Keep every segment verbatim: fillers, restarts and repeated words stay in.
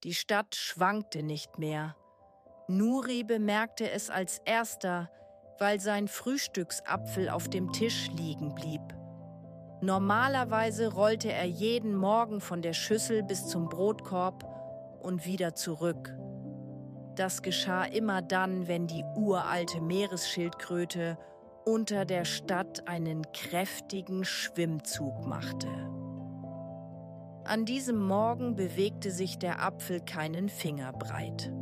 Die Stadt schwankte nicht mehr. Nuri bemerkte es als erster, weil sein Frühstücksapfel auf dem Tisch liegen blieb. Normalerweise rollte er jeden Morgen von der Schüssel bis zum Brotkorb und wieder zurück. Das geschah immer dann, wenn die uralte Meeresschildkröte unter der Stadt einen kräftigen Schwimmzug machte. An diesem Morgen bewegte sich der Apfel keinen Finger breit.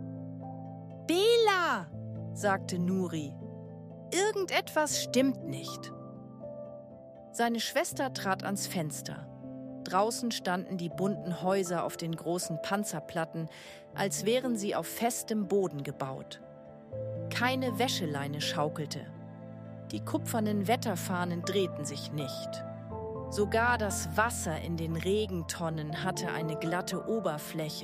»Bela«, sagte Nuri, »irgendetwas stimmt nicht.« Seine Schwester trat ans Fenster. Draußen standen die bunten Häuser auf den großen Panzerplatten, als wären sie auf festem Boden gebaut. Keine Wäscheleine schaukelte. Die kupfernen Wetterfahnen drehten sich nicht. Sogar das Wasser in den Regentonnen hatte eine glatte Oberfläche.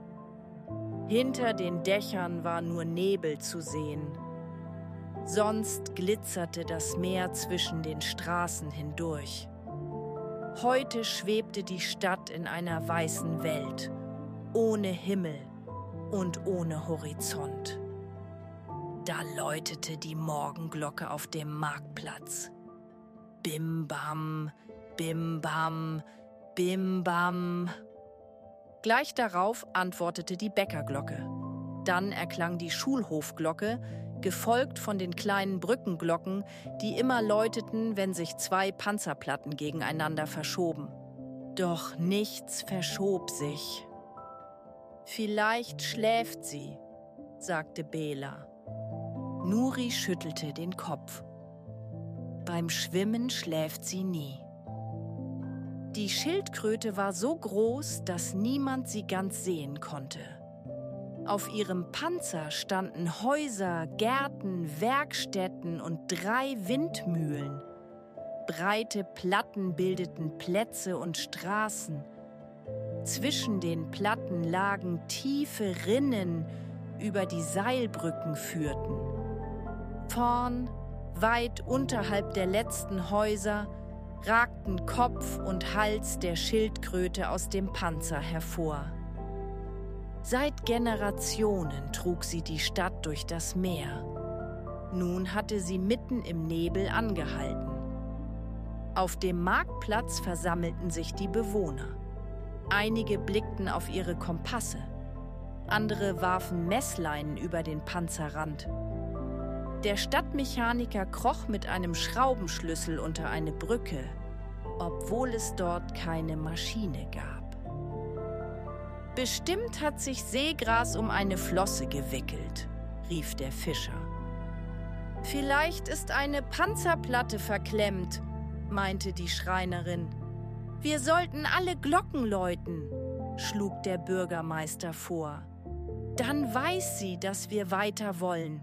Hinter den Dächern war nur Nebel zu sehen. Sonst glitzerte das Meer zwischen den Straßen hindurch. Heute schwebte die Stadt in einer weißen Welt, ohne Himmel und ohne Horizont. Da läutete die Morgenglocke auf dem Marktplatz. Bim bam, bim bam, bim bam. Gleich darauf antwortete die Bäckerglocke. Dann erklang die Schulhofglocke, gefolgt von den kleinen Brückenglocken, die immer läuteten, wenn sich zwei Panzerplatten gegeneinander verschoben. Doch nichts verschob sich. »Vielleicht schläft sie«, sagte Bela. Nuri schüttelte den Kopf. »Beim Schwimmen schläft sie nie.« Die Schildkröte war so groß, dass niemand sie ganz sehen konnte. Auf ihrem Panzer standen Häuser, Gärten, Werkstätten und drei Windmühlen. Breite Platten bildeten Plätze und Straßen. Zwischen den Platten lagen tiefe Rinnen, über die Seilbrücken führten. Vorn, weit unterhalb der letzten Häuser, ragten Kopf und Hals der Schildkröte aus dem Panzer hervor. Seit Generationen trug sie die Stadt durch das Meer. Nun hatte sie mitten im Nebel angehalten. Auf dem Marktplatz versammelten sich die Bewohner. Einige blickten auf ihre Kompasse. Andere warfen Messleinen über den Panzerrand. Der Stadtmechaniker kroch mit einem Schraubenschlüssel unter eine Brücke, obwohl es dort keine Maschine gab. »Bestimmt hat sich Seegras um eine Flosse gewickelt«, rief der Fischer. »Vielleicht ist eine Panzerplatte verklemmt«, meinte die Schreinerin. »Wir sollten alle Glocken läuten«, schlug der Bürgermeister vor. »Dann weiß sie, dass wir weiter wollen.«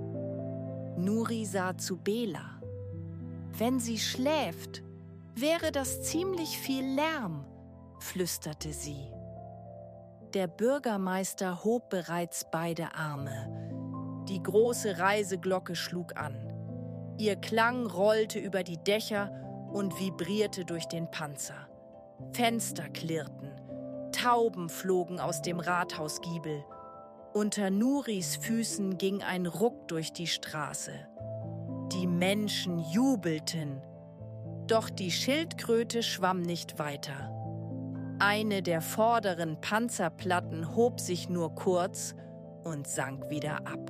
Nuri sah zu Bela. »Wenn sie schläft, wäre das ziemlich viel Lärm«, flüsterte sie. Der Bürgermeister hob bereits beide Arme. Die große Reiseglocke schlug an. Ihr Klang rollte über die Dächer und vibrierte durch den Panzer. Fenster klirrten, Tauben flogen aus dem Rathausgiebel. Unter Nuris Füßen ging ein Ruck durch die Straße. Die Menschen jubelten. Doch die Schildkröte schwamm nicht weiter. Eine der vorderen Panzerplatten hob sich nur kurz und sank wieder ab.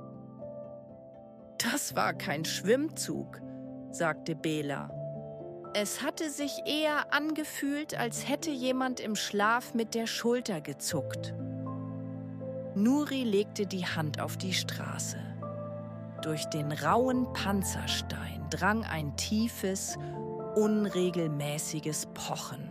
»Das war kein Schwimmzug«, sagte Bela. Es hatte sich eher angefühlt, als hätte jemand im Schlaf mit der Schulter gezuckt. Nuri legte die Hand auf die Straße. Durch den rauen Panzerstein drang ein tiefes, unregelmäßiges Pochen.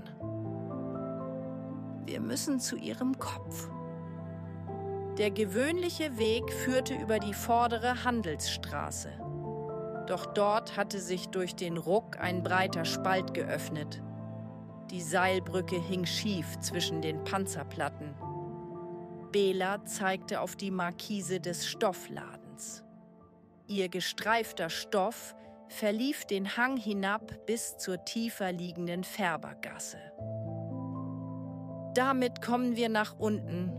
Wir müssen zu ihrem Kopf. Der gewöhnliche Weg führte über die vordere Handelsstraße. Doch dort hatte sich durch den Ruck ein breiter Spalt geöffnet. Die Seilbrücke hing schief zwischen den Panzerplatten. Bela zeigte auf die Markise des Stoffladens. Ihr gestreifter Stoff verlief den Hang hinab bis zur tiefer liegenden Färbergasse. Damit kommen wir nach unten.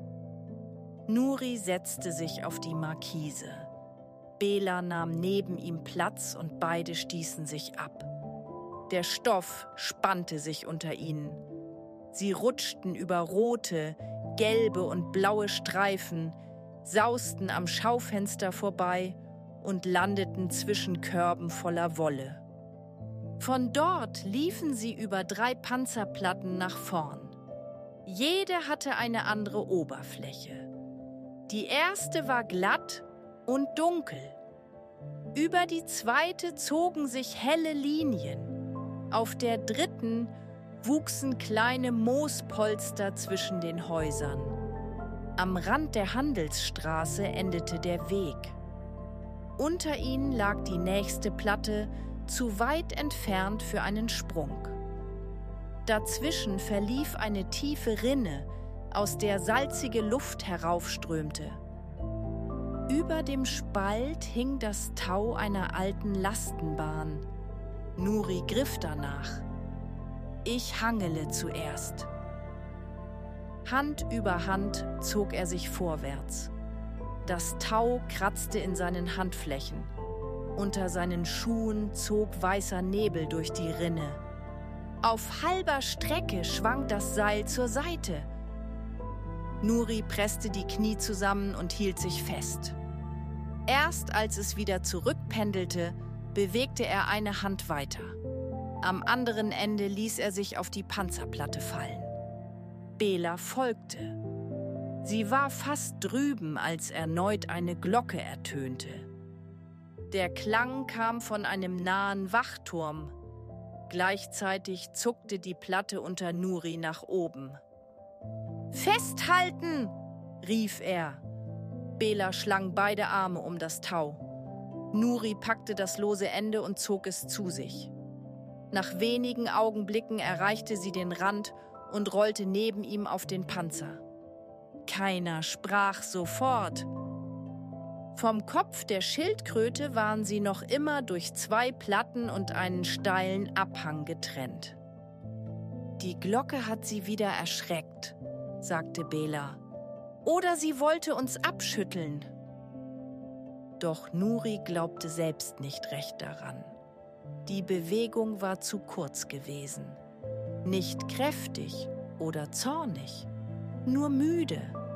Nuri setzte sich auf die Markise. Bela nahm neben ihm Platz und beide stießen sich ab. Der Stoff spannte sich unter ihnen. Sie rutschten über rote, gelbe und blaue Streifen, sausten am Schaufenster vorbei und landeten zwischen Körben voller Wolle. Von dort liefen sie über drei Panzerplatten nach vorn. Jede hatte eine andere Oberfläche. Die erste war glatt und dunkel. Über die zweite zogen sich helle Linien. Auf der dritten wuchsen kleine Moospolster zwischen den Häusern. Am Rand der Handelsstraße endete der Weg. Unter ihnen lag die nächste Platte, zu weit entfernt für einen Sprung. Dazwischen verlief eine tiefe Rinne, aus der salzige Luft heraufströmte. Über dem Spalt hing das Tau einer alten Lastenbahn. Nuri griff danach. Ich hangele zuerst. Hand über Hand zog er sich vorwärts. Das Tau kratzte in seinen Handflächen. Unter seinen Schuhen zog weißer Nebel durch die Rinne. Auf halber Strecke schwang das Seil zur Seite. Nuri presste die Knie zusammen und hielt sich fest. Erst als es wieder zurückpendelte, bewegte er eine Hand weiter. Am anderen Ende ließ er sich auf die Panzerplatte fallen. Bela folgte. Sie war fast drüben, als erneut eine Glocke ertönte. Der Klang kam von einem nahen Wachturm. Gleichzeitig zuckte die Platte unter Nuri nach oben. »Festhalten!« rief er. Bela schlang beide Arme um das Tau. Nuri packte das lose Ende und zog es zu sich. Nach wenigen Augenblicken erreichte sie den Rand und rollte neben ihm auf den Panzer. Keiner sprach sofort. Vom Kopf der Schildkröte waren sie noch immer durch zwei Platten und einen steilen Abhang getrennt. »Die Glocke hat sie wieder erschreckt«, sagte Bela. »Oder sie wollte uns abschütteln.« Doch Nuri glaubte selbst nicht recht daran. Die Bewegung war zu kurz gewesen. Nicht kräftig oder zornig, nur müde.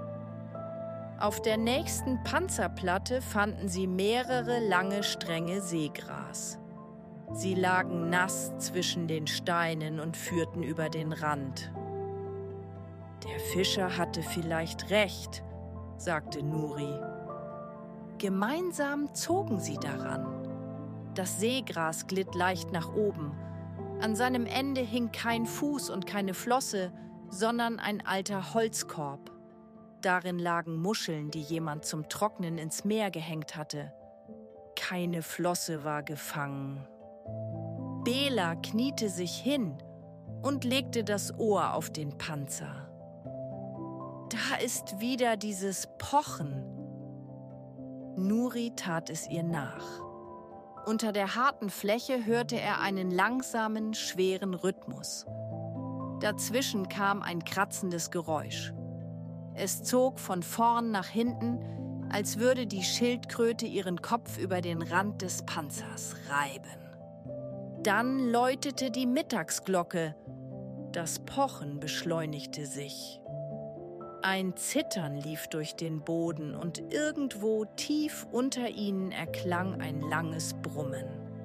Auf der nächsten Panzerplatte fanden sie mehrere lange Stränge Seegras. Sie lagen nass zwischen den Steinen und führten über den Rand. »Der Fischer hatte vielleicht recht«, sagte Nuri. Gemeinsam zogen sie daran. Das Seegras glitt leicht nach oben. An seinem Ende hing kein Fuß und keine Flosse, sondern ein alter Holzkorb. Darin lagen Muscheln, die jemand zum Trocknen ins Meer gehängt hatte. Keine Flosse war gefangen. Bela kniete sich hin und legte das Ohr auf den Panzer. Da ist wieder dieses Pochen. Nuri tat es ihr nach. Unter der harten Fläche hörte er einen langsamen, schweren Rhythmus. Dazwischen kam ein kratzendes Geräusch. Es zog von vorn nach hinten, als würde die Schildkröte ihren Kopf über den Rand des Panzers reiben. Dann läutete die Mittagsglocke. Das Pochen beschleunigte sich. Ein Zittern lief durch den Boden und irgendwo tief unter ihnen erklang ein langes Brummen.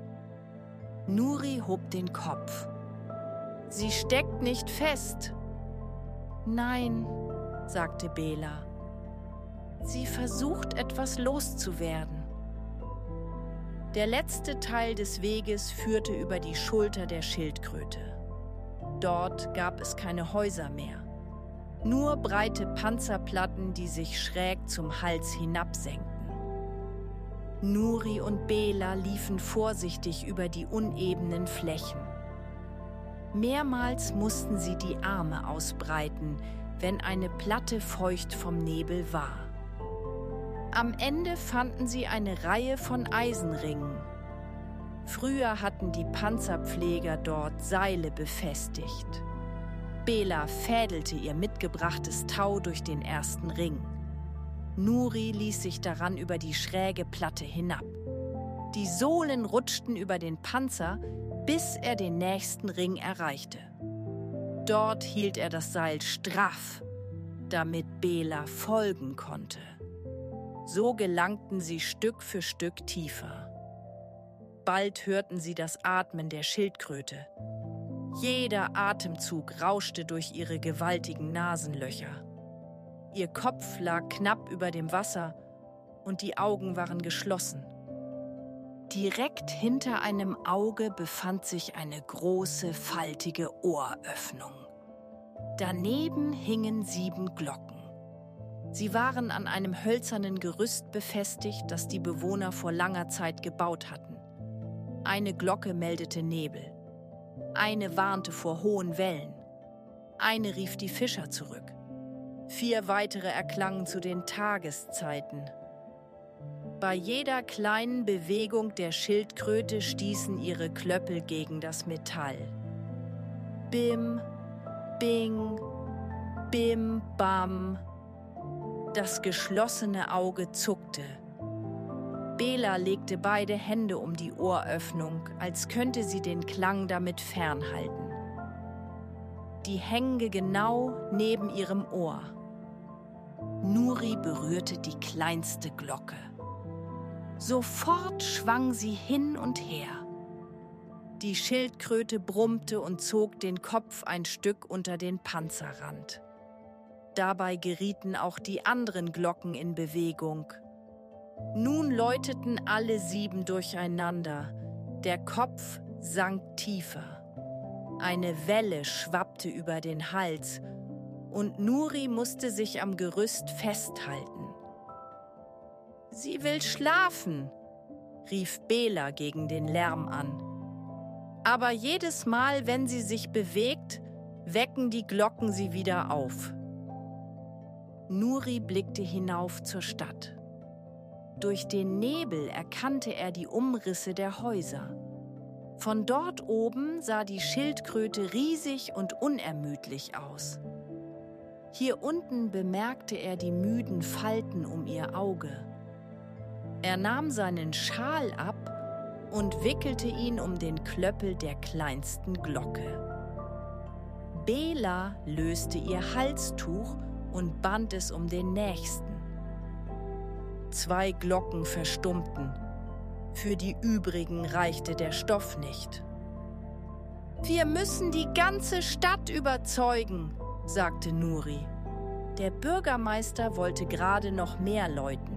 Nuri hob den Kopf. »Sie steckt nicht fest.« »Nein«, sagte Bela. »Sie versucht, etwas loszuwerden.« Der letzte Teil des Weges führte über die Schulter der Schildkröte. Dort gab es keine Häuser mehr. Nur breite Panzerplatten, die sich schräg zum Hals hinabsenkten. Nuri und Bela liefen vorsichtig über die unebenen Flächen. Mehrmals mussten sie die Arme ausbreiten, wenn eine Platte feucht vom Nebel war. Am Ende fanden sie eine Reihe von Eisenringen. Früher hatten die Panzerpfleger dort Seile befestigt. Bela fädelte ihr mitgebrachtes Tau durch den ersten Ring. Nuri ließ sich daran über die schräge Platte hinab. Die Sohlen rutschten über den Panzer, bis er den nächsten Ring erreichte. Dort hielt er das Seil straff, damit Bela folgen konnte. So gelangten sie Stück für Stück tiefer. Bald hörten sie das Atmen der Schildkröte. Jeder Atemzug rauschte durch ihre gewaltigen Nasenlöcher. Ihr Kopf lag knapp über dem Wasser und die Augen waren geschlossen. Direkt hinter einem Auge befand sich eine große, faltige Ohröffnung. Daneben hingen sieben Glocken. Sie waren an einem hölzernen Gerüst befestigt, das die Bewohner vor langer Zeit gebaut hatten. Eine Glocke meldete Nebel. Eine warnte vor hohen Wellen. Eine rief die Fischer zurück. Vier weitere erklangen zu den Tageszeiten. Bei jeder kleinen Bewegung der Schildkröte stießen ihre Klöppel gegen das Metall. Bim, bing, bim, bam. Das geschlossene Auge zuckte. Bela legte beide Hände um die Ohröffnung, als könnte sie den Klang damit fernhalten. Die hänge genau neben ihrem Ohr. Nuri berührte die kleinste Glocke. Sofort schwang sie hin und her. Die Schildkröte brummte und zog den Kopf ein Stück unter den Panzerrand. Dabei gerieten auch die anderen Glocken in Bewegung. Nun läuteten alle sieben durcheinander. Der Kopf sank tiefer. Eine Welle schwappte über den Hals und Nuri musste sich am Gerüst festhalten. »Sie will schlafen«, rief Bela gegen den Lärm an. Aber jedes Mal, wenn sie sich bewegt, wecken die Glocken sie wieder auf. Nuri blickte hinauf zur Stadt. Durch den Nebel erkannte er die Umrisse der Häuser. Von dort oben sah die Schildkröte riesig und unermüdlich aus. Hier unten bemerkte er die müden Falten um ihr Auge. Er nahm seinen Schal ab und wickelte ihn um den Klöppel der kleinsten Glocke. Bela löste ihr Halstuch und band es um den nächsten. Zwei Glocken verstummten. Für die übrigen reichte der Stoff nicht. »Wir müssen die ganze Stadt überzeugen«, sagte Nuri. Der Bürgermeister wollte gerade noch mehr läuten.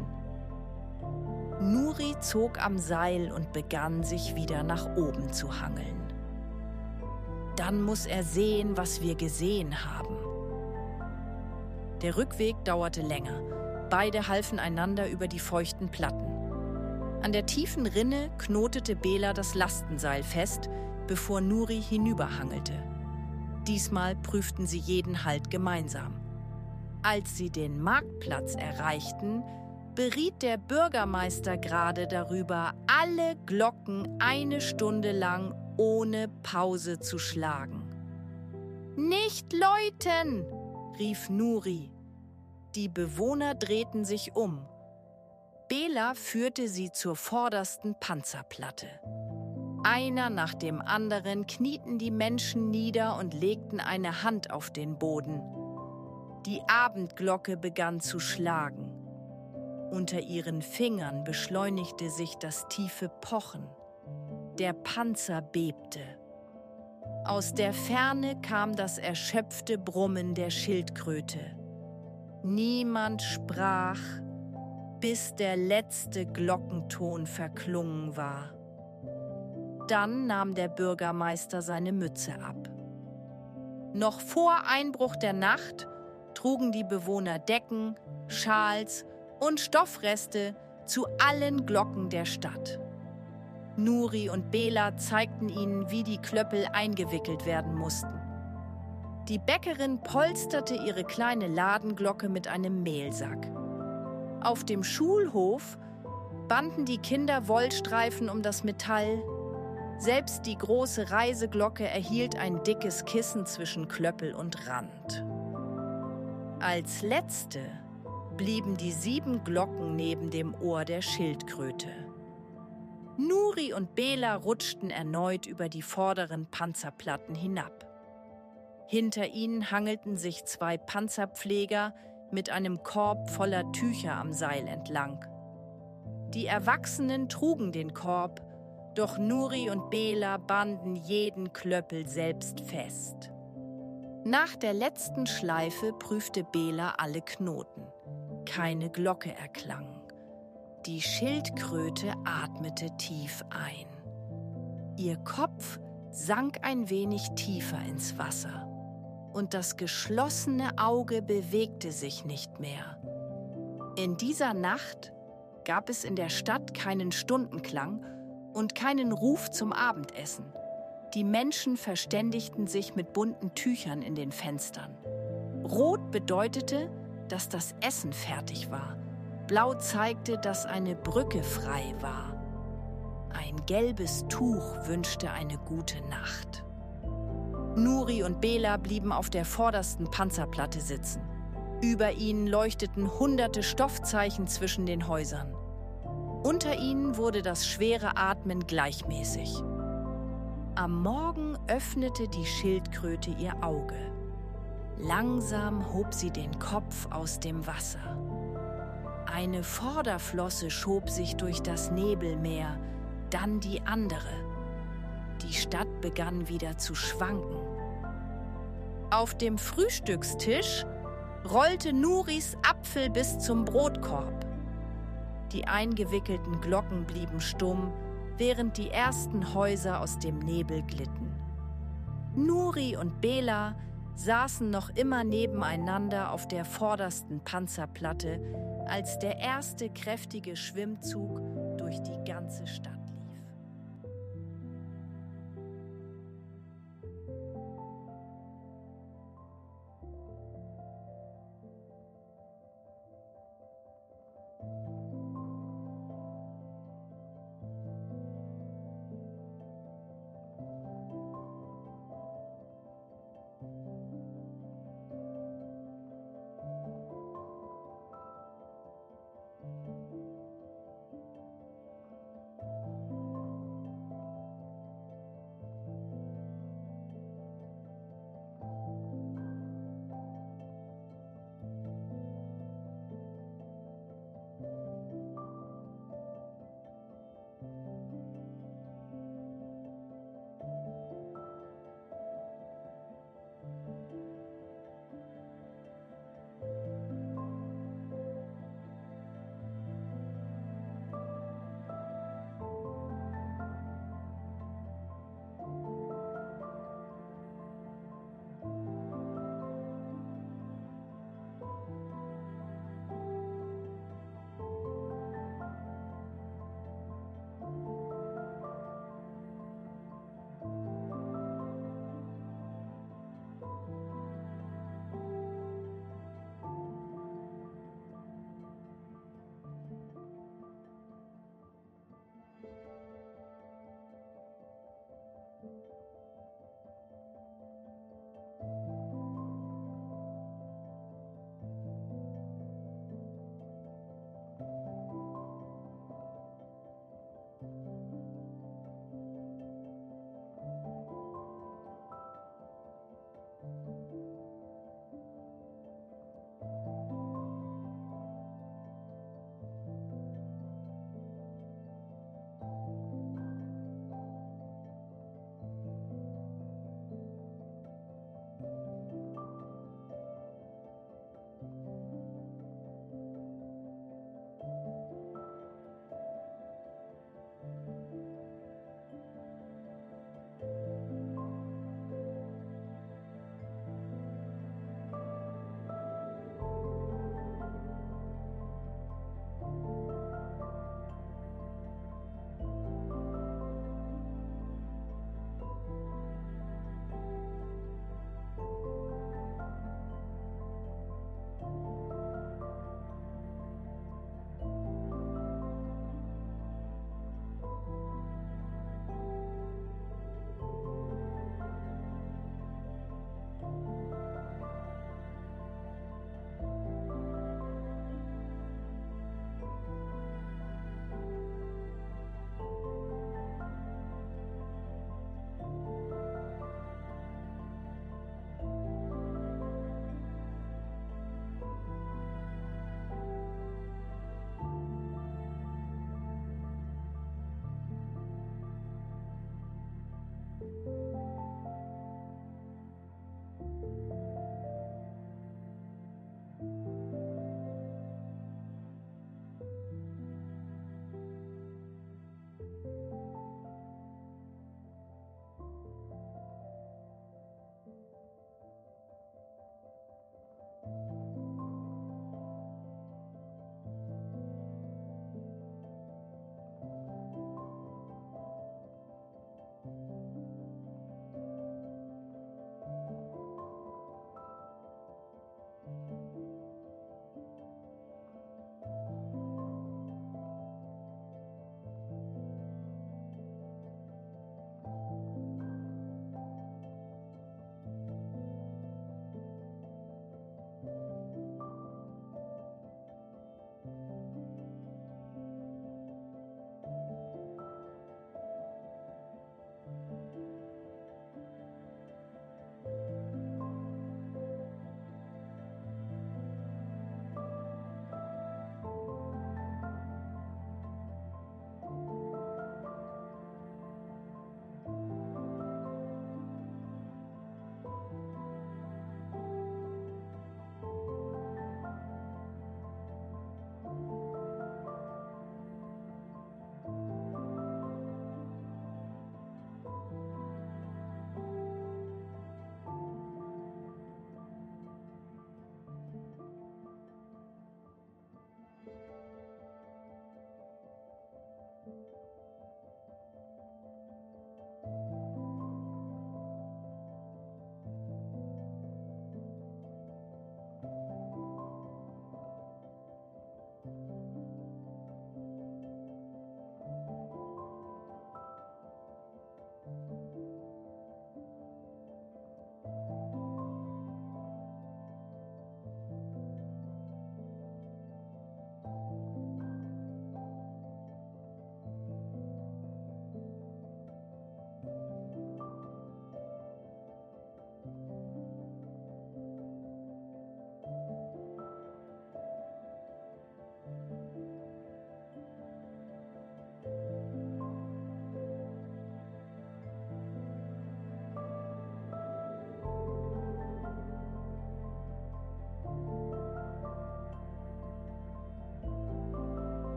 Nuri zog am Seil und begann, sich wieder nach oben zu hangeln. Dann muss er sehen, was wir gesehen haben. Der Rückweg dauerte länger. Beide halfen einander über die feuchten Platten. An der tiefen Rinne knotete Bela das Lastenseil fest, bevor Nuri hinüberhangelte. Diesmal prüften sie jeden Halt gemeinsam. Als sie den Marktplatz erreichten, beriet der Bürgermeister gerade darüber, alle Glocken eine Stunde lang ohne Pause zu schlagen. »Nicht läuten«, rief Nuri. Die Bewohner drehten sich um. Bela führte sie zur vordersten Panzerplatte. Einer nach dem anderen knieten die Menschen nieder und legten eine Hand auf den Boden. Die Abendglocke begann zu schlagen. Unter ihren Fingern beschleunigte sich das tiefe Pochen. Der Panzer bebte. Aus der Ferne kam das erschöpfte Brummen der Schildkröte. Niemand sprach, bis der letzte Glockenton verklungen war. Dann nahm der Bürgermeister seine Mütze ab. Noch vor Einbruch der Nacht trugen die Bewohner Decken, Schals und Stoffreste zu allen Glocken der Stadt. Nuri und Bela zeigten ihnen, wie die Klöppel eingewickelt werden mussten. Die Bäckerin polsterte ihre kleine Ladenglocke mit einem Mehlsack. Auf dem Schulhof banden die Kinder Wollstreifen um das Metall. Selbst die große Reiseglocke erhielt ein dickes Kissen zwischen Klöppel und Rand. Als letzte blieben die sieben Glocken neben dem Ohr der Schildkröte. Nuri und Bela rutschten erneut über die vorderen Panzerplatten hinab. Hinter ihnen hangelten sich zwei Panzerpfleger mit einem Korb voller Tücher am Seil entlang. Die Erwachsenen trugen den Korb, doch Nuri und Bela banden jeden Klöppel selbst fest. Nach der letzten Schleife prüfte Bela alle Knoten. Keine Glocke erklang. Die Schildkröte atmete tief ein. Ihr Kopf sank ein wenig tiefer ins Wasser und das geschlossene Auge bewegte sich nicht mehr. In dieser Nacht gab es in der Stadt keinen Stundenklang und keinen Ruf zum Abendessen. Die Menschen verständigten sich mit bunten Tüchern in den Fenstern. Rot bedeutete, dass das Essen fertig war. Blau zeigte, dass eine Brücke frei war. Ein gelbes Tuch wünschte eine gute Nacht. Nuri und Bela blieben auf der vordersten Panzerplatte sitzen. Über ihnen leuchteten hunderte Stoffzeichen zwischen den Häusern. Unter ihnen wurde das schwere Atmen gleichmäßig. Am Morgen öffnete die Schildkröte ihr Auge. Langsam hob sie den Kopf aus dem Wasser. Eine Vorderflosse schob sich durch das Nebelmeer, dann die andere. Die Stadt begann wieder zu schwanken. Auf dem Frühstückstisch rollte Nuris Apfel bis zum Brotkorb. Die eingewickelten Glocken blieben stumm, während die ersten Häuser aus dem Nebel glitten. Nuri und Bela saßen noch immer nebeneinander auf der vordersten Panzerplatte, als der erste kräftige Schwimmzug durch die ganze Stadt lief.